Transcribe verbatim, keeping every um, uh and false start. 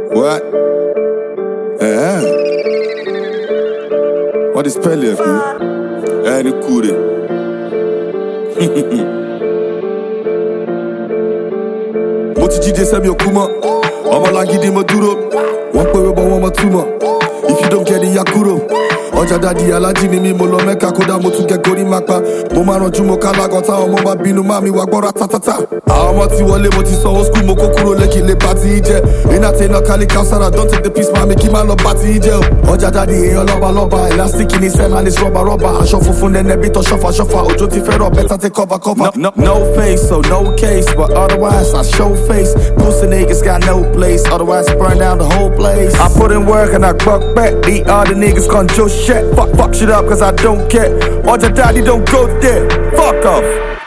What? Eh? What is spell here? Eh, ni kure. Mo ti jíde sẹ́mi òkúmọ̀, ọmọlágídí mo dúró, wọ́n pé wọ́n bọ̀ wọ́n mọ̀ túmọ̀. If you don't get it, ya kúrò. Ọjà dadi alájí ni mi, mo lọ Mẹ́kà kódà mo tún gẹ gorí mápa. Mo máa ranjú mo ká lágàn táwọn ọmọ bá bínú má mi wá gbọ́ra tátátá. Àwọn ọmọ ti wọlé mo ti sanwó skul mo kó kúrò lẹ́kì lè bá ti í jẹ. Iná tẹ iná kálí kására don't take the piece mami kí má lọ bá ti í jẹ o. Ọjà dadi èèyàn lọ́ba lọ́ba elastic ní sẹ́mà ní rọ́bà rọ́bà. Aṣọ funfun nẹ́nẹ́ bí tọ́ ṣọ́fà ṣọ́fà. Òjò ti fẹ́ rọ̀ better take cover cover. No, no, no face so no case but otherwise I show face. Pussy niggas got no place otherwise I burn down the whole place. I put in work and I buck back. The other niggas control shit. Fuck, fuck shit up cause I don't care. Or your daddy don't go there. Fuck off.